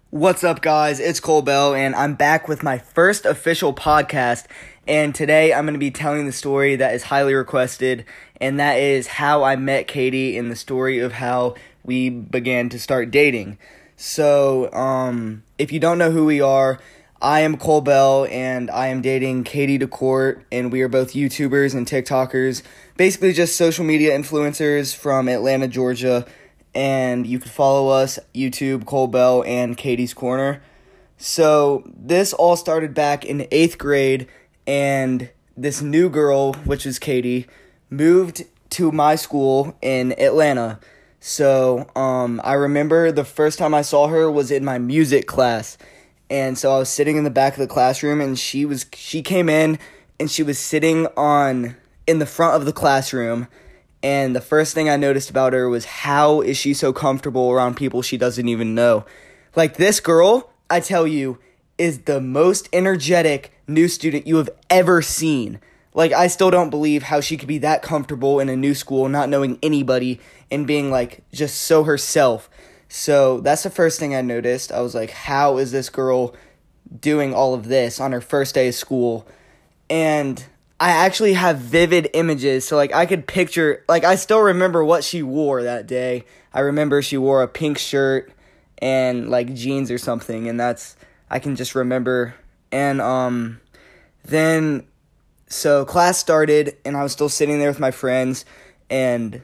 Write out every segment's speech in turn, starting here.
What's up, guys? It's Cole Bell, and I'm back with my first official podcast. And today I'm going to be telling the story that is highly requested, and that is how I met Katie and the story of how we began to start dating. So, if you don't know who we are, I am Cole Bell, and I am dating Katie DeCourt, and we are both YouTubers and TikTokers, basically just social media influencers from Atlanta, Georgia. And you can follow us, YouTube, Cole Bell, and Katie's Corner. So this all started back in 8th grade, and this new girl, which is Katie, moved to my school in Atlanta. So I remember the first time I saw her was in my music class. And so I was sitting in the back of the classroom, and she came in, and she was sitting in the front of the classroom. And the first thing I noticed about her was how is she so comfortable around people she doesn't even know. Like, this girl, I tell you, is the most energetic new student you have ever seen. Like, I still don't believe how she could be that comfortable in a new school, not knowing anybody, and being, like, just so herself. So that's the first thing I noticed. I was like, how is this girl doing all of this on her first day of school? And I actually have vivid images, so, like, I could picture, like, I still remember what she wore that day. I remember she wore a pink shirt and, like, jeans or something, and I can just remember. And, then, so class started, and I was still sitting there with my friends, and,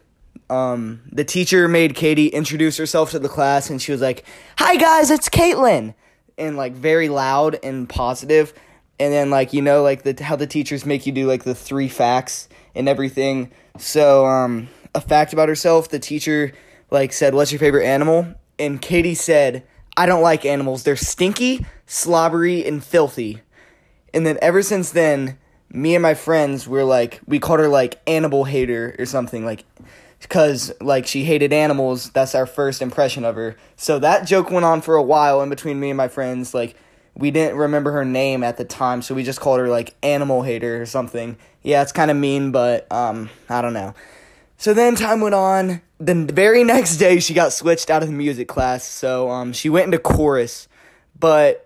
the teacher made Katie introduce herself to the class, and she was like, "Hi, guys, it's Caitlin," and, like, very loud and positive. And then, like, you know, like, how the teachers make you do, like, the 3 facts and everything. So, a fact about herself, the teacher, like, said, "What's your favorite animal?" And Katie said, "I don't like animals. They're stinky, slobbery, and filthy." And then ever since then, me and my friends were, like, we called her, like, animal hater or something, like, because, like, she hated animals. That's our first impression of her. So that joke went on for a while in between me and my friends, like, we didn't remember her name at the time, so we just called her, like, animal hater or something. Yeah, it's kind of mean, but, I don't know. So then time went on. The very next day, she got switched out of the music class, so, she went into chorus. But,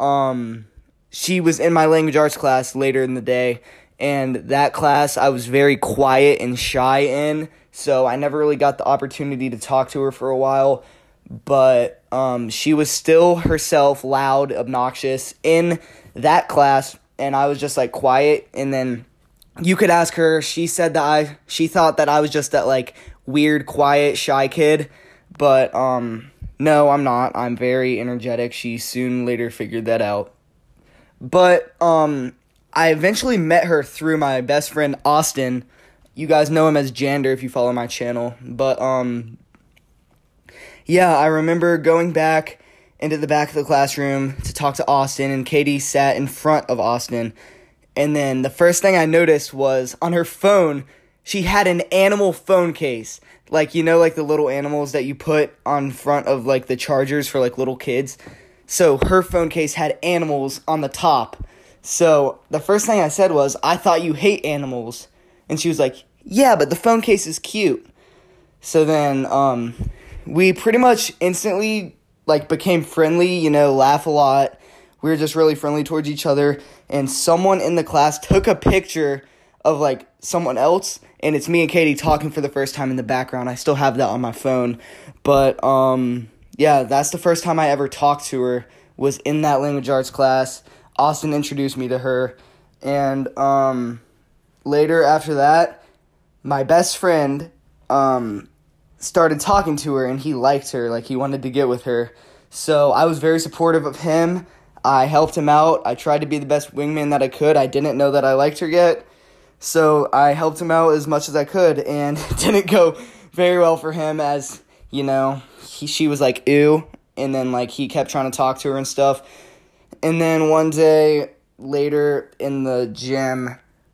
she was in my language arts class later in the day, and that class I was very quiet and shy in, so I never really got the opportunity to talk to her for a while. But she was still herself, loud, obnoxious in that class, and I was just, like, quiet. And then you could ask her, she said that she thought that I was just that, like, weird, quiet, shy kid. But no, I'm not. I'm very energetic. She soon later figured that out. But I eventually met her through my best friend Austin. You guys know him as Jander if you follow my channel. But yeah, I remember going back into the back of the classroom to talk to Austin, and Katie sat in front of Austin. And then the first thing I noticed was on her phone, she had an animal phone case. Like, you know, like the little animals that you put on front of, like, the chargers for, like, little kids. So her phone case had animals on the top. So the first thing I said was, "I thought you hate animals." And she was like, "Yeah, but the phone case is cute." So then, we pretty much instantly, like, became friendly, you know, laugh a lot. We were just really friendly towards each other. And someone in the class took a picture of, like, someone else, and it's me and Katie talking for the first time in the background. I still have that on my phone. But, yeah, that's the first time I ever talked to her, was in that language arts class. Austin introduced me to her. And, later after that, my best friend, started talking to her, and he liked her, like, he wanted to get with her. So I was very supportive of him. I helped him out. I tried to be the best wingman that I could. I didn't know that I liked her yet, so I helped him out as much as I could, and it didn't go very well for him, as, you know, she was like, "Ew," and then, like, he kept trying to talk to her and stuff. And then one day later in the gym,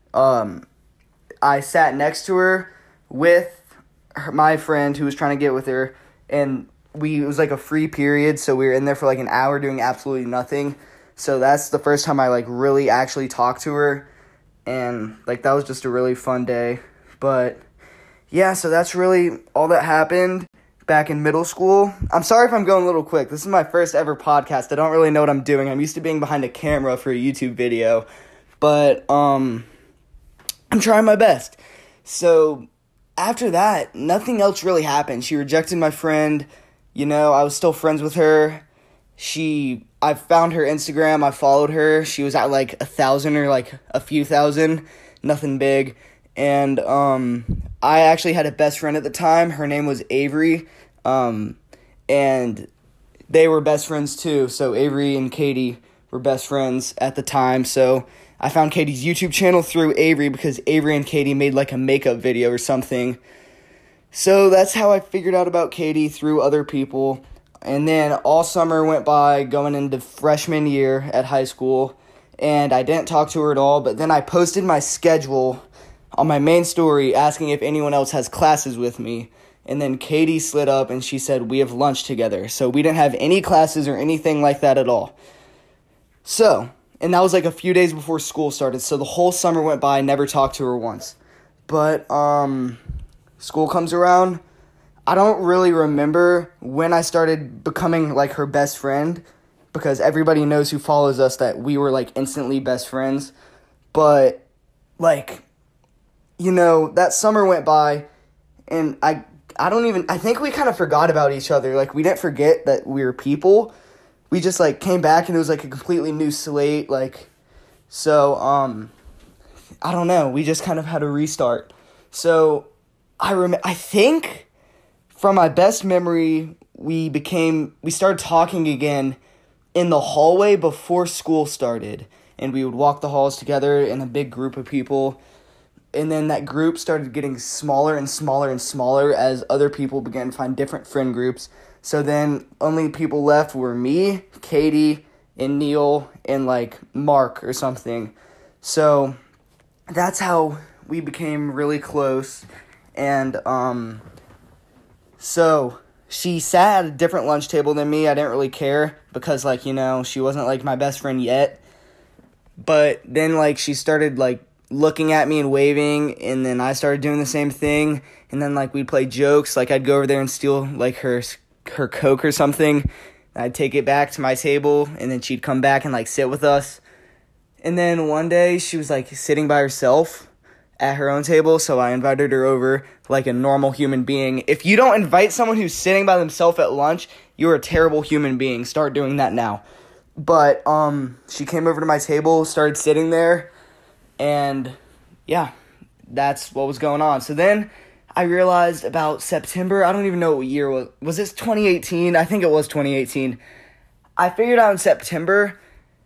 I sat next to her with my friend who was trying to get with her, and it was like a free period, so we were in there for like an hour doing absolutely nothing. So that's the first time I, like, really actually talked to her, and, like, that was just a really fun day. But yeah, so that's really all that happened. back in middle school. I'm sorry if I'm going a little quick. This is my first ever podcast. I don't really know what I'm doing. I'm used to being behind a camera for a YouTube video, but I'm trying my best. So after that, nothing else really happened. She rejected my friend. I was still friends with her. I found her Instagram. I followed her. She was at like 1,000 or like a few thousand. Nothing big. And I actually had a best friend at the time. Her name was Avery. And they were best friends too. So Avery and Katie were best friends at the time. So I found Katie's YouTube channel through Avery because Avery and Katie made like a makeup video or something. So that's how I figured out about Katie, through other people. And then all summer went by going into freshman year at high school, and I didn't talk to her at all. But then I posted my schedule on my main story asking if anyone else has classes with me. And then Katie slid up and she said, we have lunch together. So we didn't have any classes or anything like that at all. And that was like a few days before school started. So the whole summer went by, never talked to her once. But school comes around. I don't really remember when I started becoming like her best friend, because everybody knows who follows us that we were like instantly best friends. But like, that summer went by and I think we kind of forgot about each other. Like, we didn't forget that we were people. We just like came back and it was like a completely new slate. Like, so I don't know. We just kind of had a restart. So I think from my best memory, we started talking again in the hallway before school started. And we would walk the halls together in a big group of people. And then that group started getting smaller and smaller and smaller as other people began to find different friend groups. So then only people left were me, Katie, and Neil, and like Mark or something. So that's how we became really close. And so she sat at a different lunch table than me. I didn't really care because, like, she wasn't, like, my best friend yet. But then, like, she started, like, looking at me and waving, and then I started doing the same thing. And then, like, we'd play jokes. Like, I'd go over there and steal, like, her Coke or something. I'd take it back to my table, and then she'd come back and, like, sit with us. And then one day, she was, like, sitting by herself at her own table, so I invited her over like a normal human being. If you don't invite someone who's sitting by themselves at lunch, you're a terrible human being. Start doing that now. But she came over to my table, started sitting there, and yeah, that's what was going on. So then I realized about September, I don't even know what year it was. Was this 2018? I think it was 2018. I figured out in September,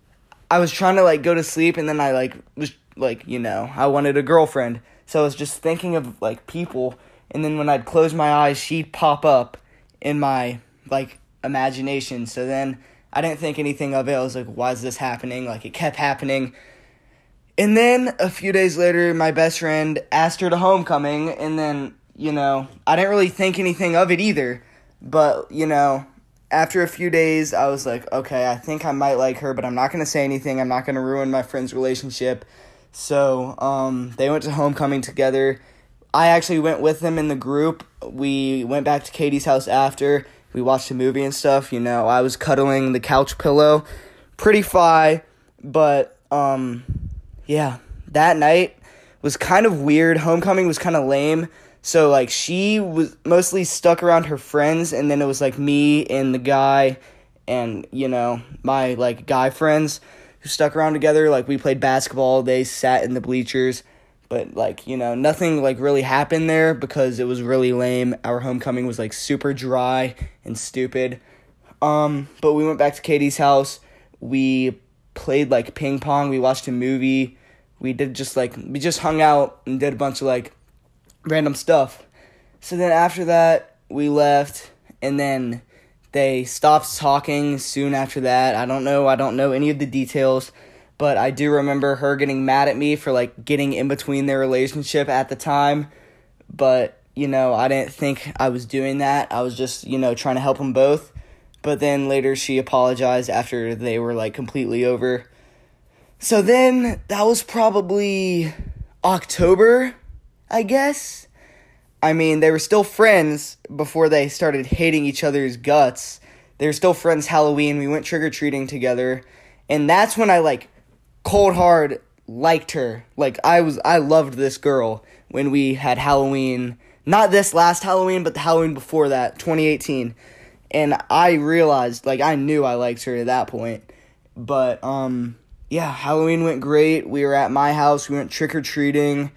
I was trying to like go to sleep, and then I like was like, I wanted a girlfriend. So I was just thinking of, like, people. And then when I'd close my eyes, she'd pop up in my, like, imagination. So then I didn't think anything of it. I was like, why is this happening? Like, it kept happening. And then a few days later, my best friend asked her to homecoming. And then, I didn't really think anything of it either. But, after a few days, I was like, okay, I think I might like her, but I'm not going to say anything. I'm not going to ruin my friend's relationship. So, they went to homecoming together. I actually went with them in the group. We went back to Katie's house after. We watched a movie and stuff. I was cuddling the couch pillow. Pretty fly. But, yeah. That night was kind of weird. Homecoming was kind of lame. So, like, she was mostly stuck around her friends. And then it was, like, me and the guy and, my, like, guy friends who stuck around together. Like, we played basketball. They sat in the bleachers. But, like, nothing, like, really happened there because it was really lame. Our homecoming was, like, super dry and stupid. But we went back to Katie's house. We played, like, ping pong. We watched a movie. We just hung out and did a bunch of, like, random stuff. So then after that, we left. And then they stopped talking soon after that. I don't know any of the details, but I do remember her getting mad at me for, like, getting in between their relationship at the time. But, I didn't think I was doing that. I was just, trying to help them both. But then later she apologized after they were, like, completely over. So then that was probably October, I guess. I mean, they were still friends before they started hating each other's guts. They were still friends Halloween. We went trick-or-treating together. And that's when I, cold hard liked her. I loved this girl when we had Halloween. Not this last Halloween, but the Halloween before that, 2018. And I realized, I knew I liked her at that point. But, yeah, Halloween went great. We were at my house. We went trick-or-treating.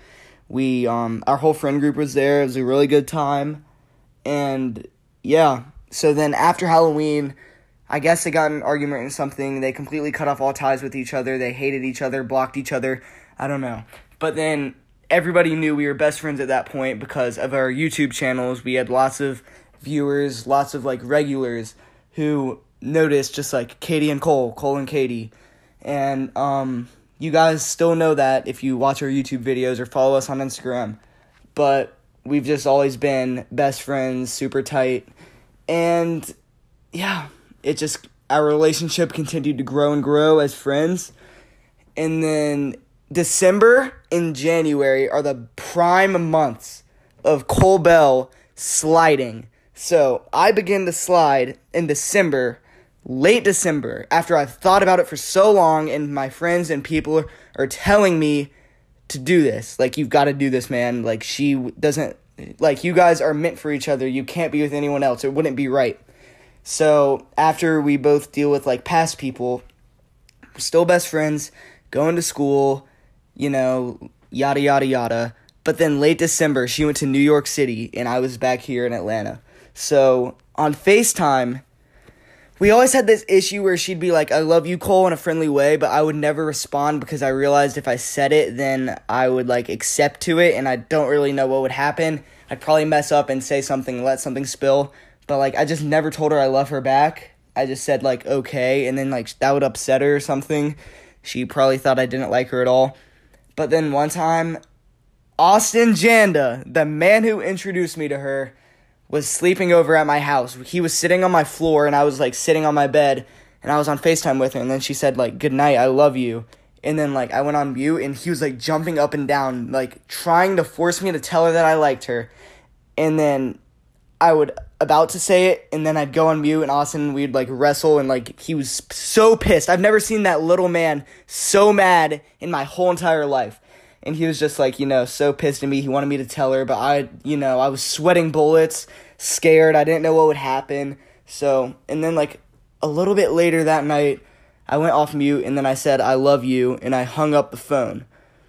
Our whole friend group was there. It was a really good time. And, yeah. So then after Halloween, I guess they got in an argument or something. They completely cut off all ties with each other. They hated each other, blocked each other. I don't know. But then everybody knew we were best friends at that point because of our YouTube channels. We had lots of viewers, lots of, regulars who noticed, just Katie and Cole and Katie. And, you guys still know that if you watch our YouTube videos or follow us on Instagram. But we've just always been best friends, super tight. And, yeah, our relationship continued to grow and grow as friends. And then December and January are the prime months of Cole Bell sliding. So I began to slide in December, late December, after I've thought about it for so long, and my friends and people are telling me to do this. You've got to do this, man. She doesn't, you guys are meant for each other. You can't be with anyone else. It wouldn't be right. So after we both deal with, past people, we're still best friends, going to school, yada, yada, yada. But then late December, she went to New York City, and I was back here in Atlanta. So on FaceTime, we always had this issue where she'd be like, I love you, Cole, in a friendly way, but I would never respond because I realized if I said it, then I would, accept to it, and I don't really know what would happen. I'd probably mess up and say something, let something spill, but, I just never told her I love her back. I just said, okay, and then, that would upset her or something. She probably thought I didn't like her at all. But then one time, Austin Janda, the man who introduced me to her, was sleeping over at my house. He was sitting on my floor, and I was, sitting on my bed, and I was on FaceTime with her, and then she said, good night, I love you. And then, I went on mute, and he was, jumping up and down, trying to force me to tell her that I liked her. And then I would about to say it, and then I'd go on mute, and Austin, we'd, wrestle, and, he was so pissed. I've never seen that little man so mad in my whole entire life. And he was just, so pissed at me. He wanted me to tell her, but I was sweating bullets, scared. I didn't know what would happen. So, and then, a little bit later that night, I went off mute, and then I said, I love you, and I hung up the phone.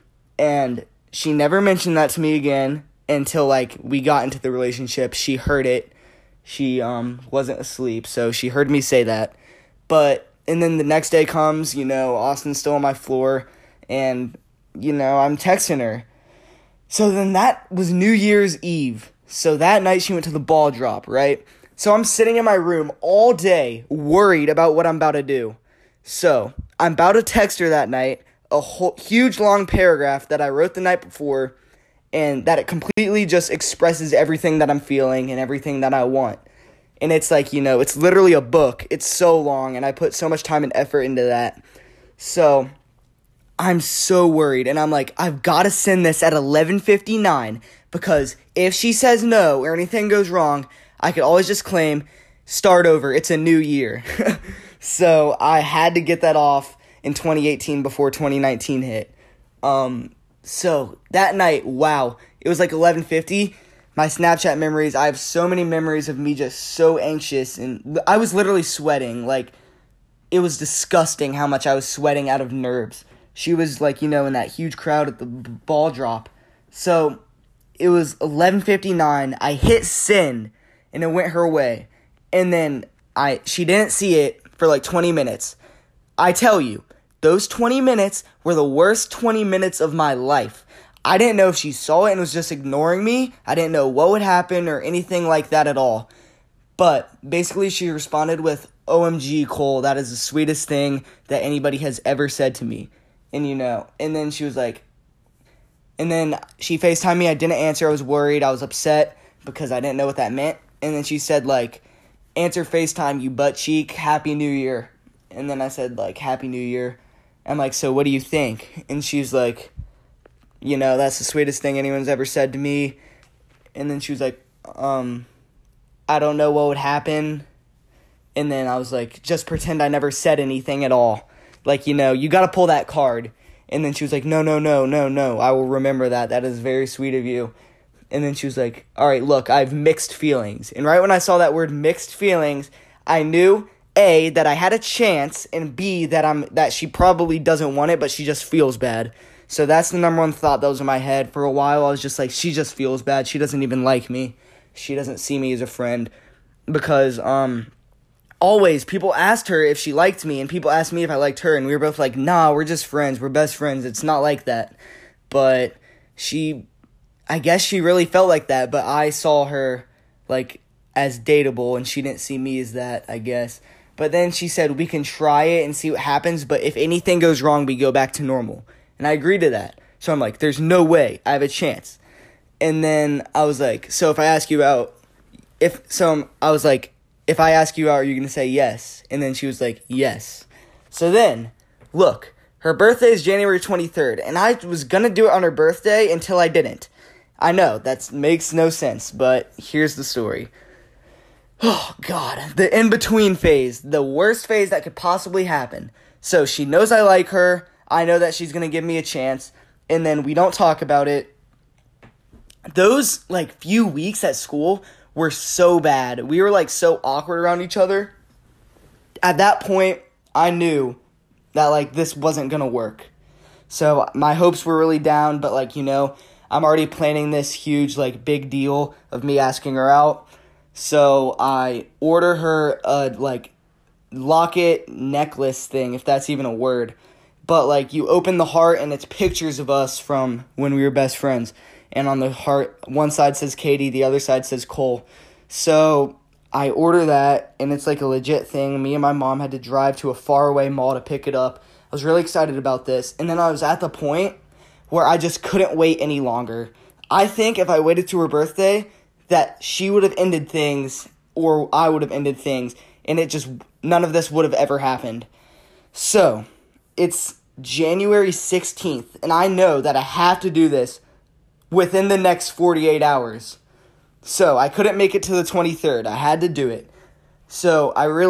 And she never mentioned that to me again until, we got into the relationship. She heard it. She, wasn't asleep, so she heard me say that. And then the next day comes, Austin's still on my floor, and I'm texting her. So then that was New Year's Eve. So that night she went to the ball drop, right? So I'm sitting in my room all day worried about what I'm about to do. So I'm about to text her that night a whole huge long paragraph that I wrote the night before, and that it completely just expresses everything that I'm feeling and everything that I want. And it's it's literally a book. It's so long, and I put so much time and effort into that. So I'm so worried, and I'm I've got to send this at 11:59, because if she says no or anything goes wrong, I could always just claim, start over, it's a new year. So I had to get that off in 2018 before 2019 hit. So that night, wow, it was 11:50. My Snapchat memories, I have so many memories of me just so anxious, and I was literally sweating. It was disgusting how much I was sweating out of nerves. She was in that huge crowd at the ball drop. So it was 11:59. I hit send, and it went her way. And then she didn't see it for 20 minutes. I tell you, those 20 minutes were the worst 20 minutes of my life. I didn't know if she saw it and was just ignoring me. I didn't know what would happen or anything like that at all. But basically she responded with, OMG, Cole, that is the sweetest thing that anybody has ever said to me. And and then she was and then she FaceTimed me. I didn't answer. I was worried. I was upset because I didn't know what that meant. And then she said, answer FaceTime, you butt cheek, Happy New Year. And then I said, Happy New Year. I'm so what do you think? And she's that's the sweetest thing anyone's ever said to me. And then she was like, I don't know what would happen. And then I was like, just pretend I never said anything at all. Like, you got to pull that card. And then she was like, no, I will remember that. That is very sweet of you. And then she was like, all right, look, I have mixed feelings. And right when I saw that word mixed feelings, I knew, A, that I had a chance, and B, that she probably doesn't want it, but she just feels bad. So that's the number one thought that was in my head. For a while, I was just like, she just feels bad. She doesn't even like me. She doesn't see me as a friend. Because, always, people asked her if she liked me, and people asked me if I liked her, and we were both like, nah, we're just friends. We're best friends. It's not like that. But I guess she really felt like that, but I saw her, like, as dateable, and she didn't see me as that, I guess. But then she said, we can try it and see what happens, but if anything goes wrong, we go back to normal. And I agreed to that. So I'm like, there's no way I have a chance. And then I was like, so if I ask you out, if I ask you out, are you going to say yes? And then she was like, yes. So then, look, her birthday is January 23rd, and I was going to do it on her birthday until I didn't. I know, that makes no sense, but here's the story. Oh, God, the in-between phase, the worst phase that could possibly happen. So she knows I like her, I know that she's going to give me a chance, and then we don't talk about it. Those, few weeks at school were so bad. We were, so awkward around each other. At that point, I knew that, this wasn't going to work. So my hopes were really down, but, I'm already planning this huge, big deal of me asking her out. So I order her a, locket necklace thing, if that's even a word. But, you open the heart, and it's pictures of us from when we were best friends. And on the heart, one side says Katie, the other side says Cole. So I order that, and it's, a legit thing. Me and my mom had to drive to a faraway mall to pick it up. I was really excited about this. And then I was at the point where I just couldn't wait any longer. I think if I waited to her birthday, that she would have ended things, or I would have ended things, and none of this would have ever happened. So, it's January 16th, and I know that I have to do this within the next 48 hours. So, I couldn't make it to the 23rd. I had to do it. So,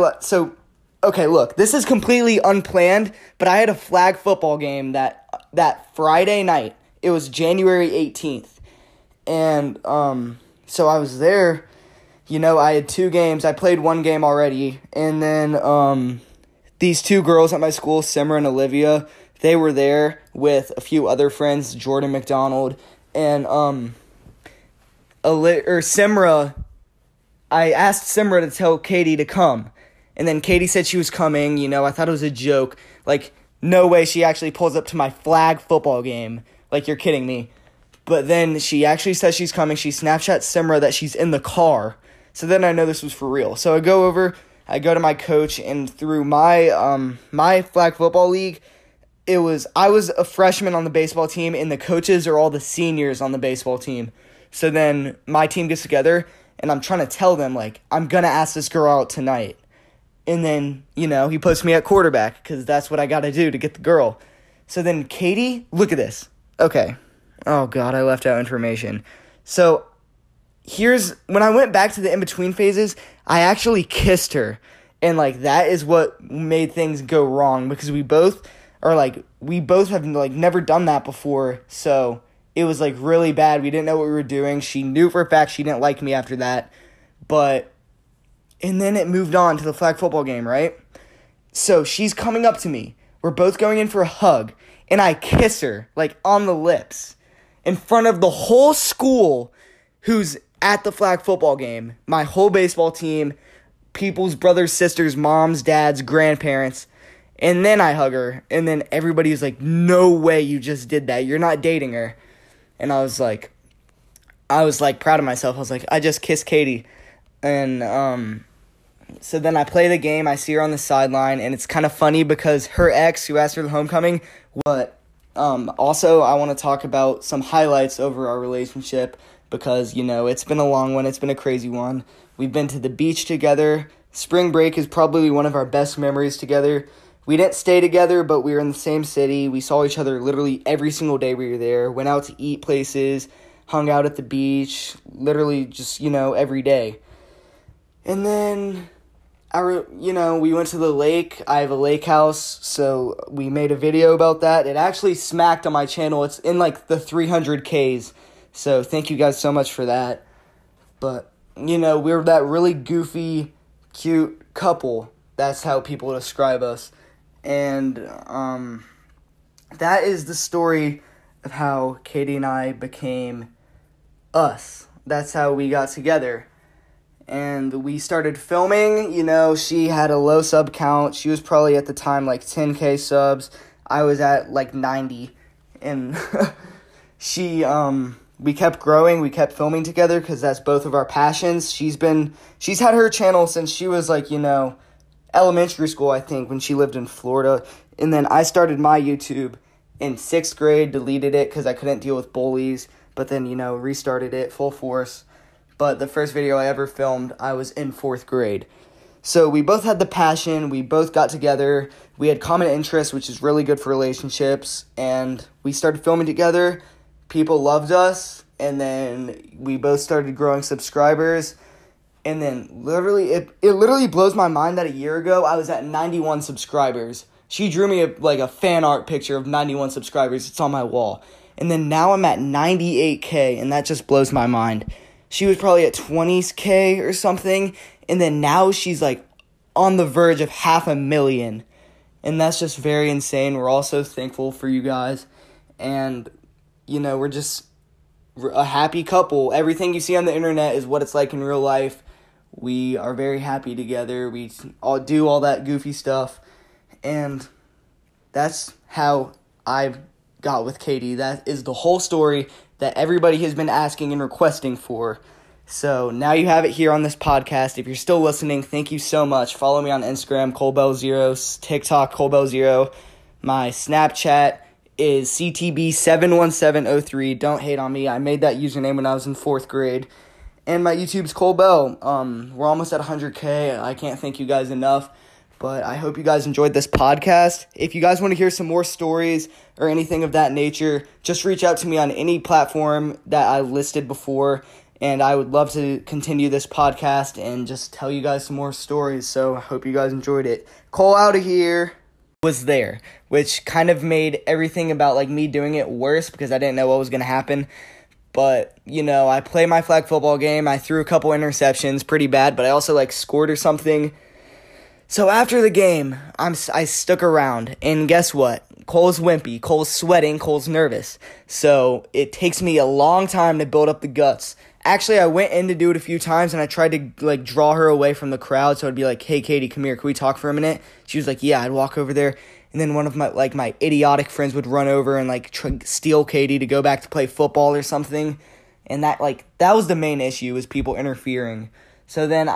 okay, look, this is completely unplanned, but I had a flag football game that Friday night. It was January 18th. And, so I was there, I had 2 games. I played 1 game already. And then, these 2 girls at my school, Simra and Olivia, they were there with a few other friends, Jordan McDonald. And, Simra, I asked Simra to tell Katie to come. And then Katie said she was coming, I thought it was a joke. No way she actually pulls up to my flag football game. You're kidding me. But then she actually says she's coming. She Snapchats Simra that she's in the car. So then I know this was for real. So I go to my coach, and through my flag football league, I was a freshman on the baseball team, and the coaches are all the seniors on the baseball team. So then my team gets together, and I'm trying to tell them, I'm going to ask this girl out tonight. And then, he puts me at quarterback, because that's what I got to do to get the girl. So then Katie, look at this. Okay. Oh, God, I left out information. So, when I went back to the in-between phases, I actually kissed her. And, that is what made things go wrong, because we both have, never done that before. So, it was, really bad. We didn't know what we were doing. She knew for a fact she didn't like me after that. And then it moved on to the flag football game, right? So, she's coming up to me. We're both going in for a hug. And I kiss her, on the lips, in front of the whole school who's at the flag football game. My whole baseball team, people's brothers, sisters, moms, dads, grandparents. And then I hug her. And then everybody's like, no way you just did that. You're not dating her. And I was proud of myself. I was like, I just kissed Katie. And, so then I play the game. I see her on the sideline. And it's kind of funny because her ex, who asked her the homecoming, also, I want to talk about some highlights over our relationship because, it's been a long one. It's been a crazy one. We've been to the beach together. Spring break is probably one of our best memories together. We didn't stay together, but we were in the same city. We saw each other literally every single day we were there. Went out to eat places. hung out at the beach, literally just, every day. And then, we went to the lake. I have a lake house, so we made a video about that. It actually smacked on my channel. It's in, the 300Ks, so thank you guys so much for that. But, we were that really goofy, cute couple. That's how people describe us. And, that is the story of how Katie and I became us. That's how we got together. And we started filming. She had a low sub count. She was probably at the time 10K subs. I was at 90. And we kept growing. We kept filming together because that's both of our passions. She's had her channel since she was elementary school, I think, when she lived in Florida. And then I started my YouTube in 6th grade, deleted it because I couldn't deal with bullies, but then, restarted it full force. But the first video I ever filmed, I was in 4th grade. So we both had the passion, we both got together, we had common interests, which is really good for relationships, and we started filming together. People loved us, and then we both started growing subscribers. And then literally, it literally blows my mind that a year ago, I was at 91 subscribers. She drew me a fan art picture of 91 subscribers. It's on my wall. And then now I'm at 98K, and that just blows my mind. She was probably at 20K or something, and then now she's on the verge of 500,000. And that's just very insane. We're also thankful for you guys. And, we're just a happy couple. Everything you see on the internet is what it's like in real life. We are very happy together. We all do all that goofy stuff. And that's how I got with Katie. That is the whole story that everybody has been asking and requesting for. So now you have it here on this podcast. If you're still listening, thank you so much. Follow me on Instagram, ColeBell0, TikTok, ColeBell0. My Snapchat is CTB71703. Don't hate on me. I made that username when I was in 4th grade. And my YouTube's Cole Bell. We're almost at 100K. I can't thank you guys enough. But I hope you guys enjoyed this podcast. If you guys want to hear some more stories or anything of that nature, just reach out to me on any platform that I listed before. And I would love to continue this podcast and just tell you guys some more stories. So I hope you guys enjoyed it. Cole out of here. Was there, which kind of made everything about me doing it worse because I didn't know what was going to happen. But, I play my flag football game. I threw a couple interceptions, pretty bad, but I also scored or something. So after the game, I stuck around, and guess what? Cole's wimpy, Cole's sweating, Cole's nervous. So it takes me a long time to build up the guts. Actually, I went in to do it a few times, and I tried to draw her away from the crowd. So I'd be hey, Katie, come here. Can we talk for a minute? She was yeah. I'd walk over there, and then one of my my idiotic friends would run over and try to steal Katie to go back to play football or something. And that was the main issue, was people interfering. So then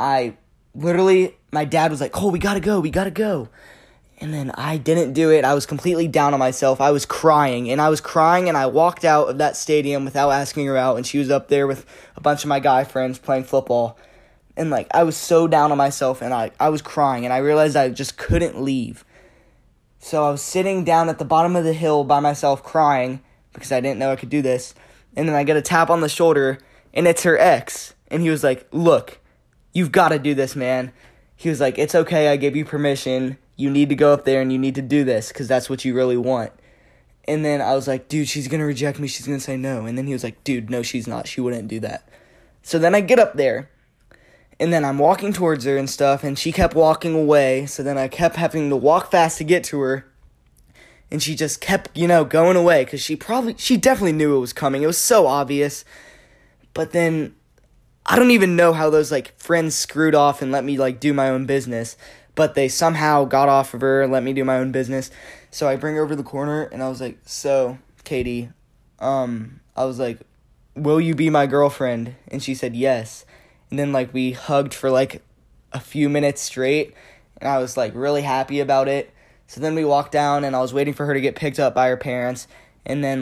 my dad was Cole, we gotta go. And then I didn't do it. I was completely down on myself. I was crying, and I walked out of that stadium without asking her out, and she was up there with a bunch of my guy friends playing football. And I was so down on myself, and I was crying, and I realized I just couldn't leave. So I was sitting down at the bottom of the hill by myself crying because I didn't know I could do this. And then I get a tap on the shoulder, and it's her ex. And he was look, you've got to do this, man. He was it's okay, I gave you permission. You need to go up there and you need to do this because that's what you really want. And then I was dude, she's going to reject me. She's going to say no. And then he was dude, no, she's not. She wouldn't do that. So then I get up there, and then I'm walking towards her and stuff, and she kept walking away. So then I kept having to walk fast to get to her. And she just kept, going away because she definitely knew it was coming. It was so obvious. But then I don't even know how those friends screwed off and let me do my own business. But they somehow got off of her and let me do my own business. So I bring her over to the corner, and I was so, Katie, I was will you be my girlfriend? And she said yes. And then we hugged for a few minutes straight, and I was really happy about it. So then we walked down, and I was waiting for her to get picked up by her parents. And then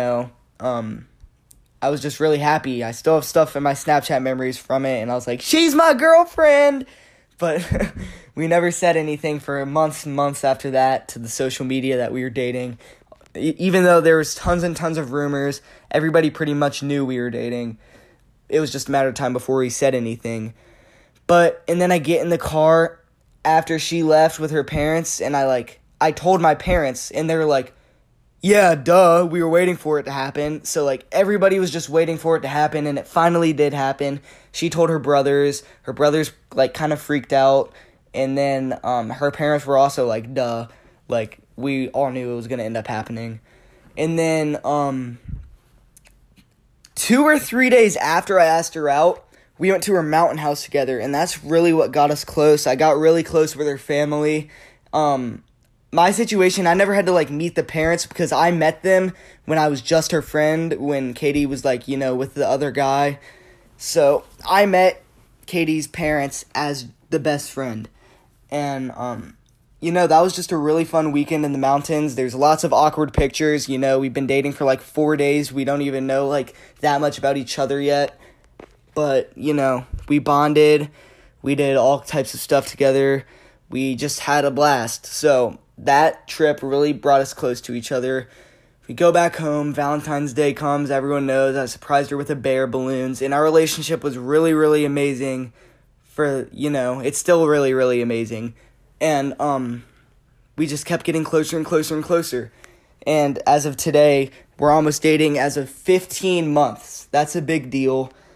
I was just really happy. I still have stuff in my Snapchat memories from it, and I was she's my girlfriend. But we never said anything for months and months after that to the social media that we were dating. Even though there was tons and tons of rumors, everybody pretty much knew we were dating. It was just a matter of time before we said anything. And then I get in the car after she left with her parents, and I told my parents, and they were like, yeah, duh, we were waiting for it to happen. So, everybody was just waiting for it to happen, and it finally did happen. She told her brothers. Her brothers, kind of freaked out. And then her parents were also like, duh. We all knew it was going to end up happening. And then 2 or 3 days after I asked her out, we went to her mountain house together, and that's really what got us close. I got really close with her family. My situation, I never had to, meet the parents because I met them when I was just her friend, when Katie was, with the other guy. So, I met Katie's parents as the best friend. And, that was just a really fun weekend in the mountains. There's lots of awkward pictures. We've been dating for, 4 days. We don't even know, that much about each other yet. But, we bonded. We did all types of stuff together. We just had a blast. So, that trip really brought us close to each other. We go back home, Valentine's Day comes, everyone knows, I surprised her with a bear, balloons, and our relationship was really, really amazing it's still really, really amazing. And, we just kept getting closer and closer and closer. And as of today, we're almost dating as of 15 months. That's a big deal.